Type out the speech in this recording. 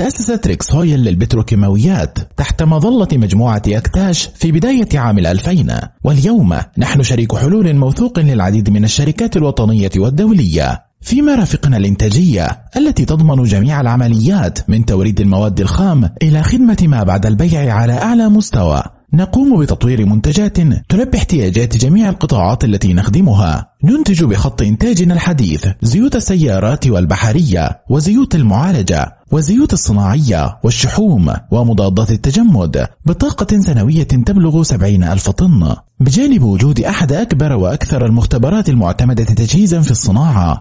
تأسست ريكسويل للبتروكيماويات تحت مظلة مجموعة أكتاش في بداية عام 2000، واليوم نحن شريك حلول موثوق للعديد من الشركات الوطنية والدولية. فيما رافقنا الإنتاجية التي تضمن جميع العمليات من توريد المواد الخام إلى خدمة ما بعد البيع على أعلى مستوى. نقوم بتطوير منتجات تلبي احتياجات جميع القطاعات التي نخدمها. ننتج بخط إنتاجنا الحديث زيوت السيارات والبحرية وزيوت المعالجة وزيوت الصناعية والشحوم ومضادات التجمد بطاقة سنوية تبلغ 70,000 طن، بجانب وجود أحد أكبر وأكثر المختبرات المعتمدة تجهيزا في الصناعة.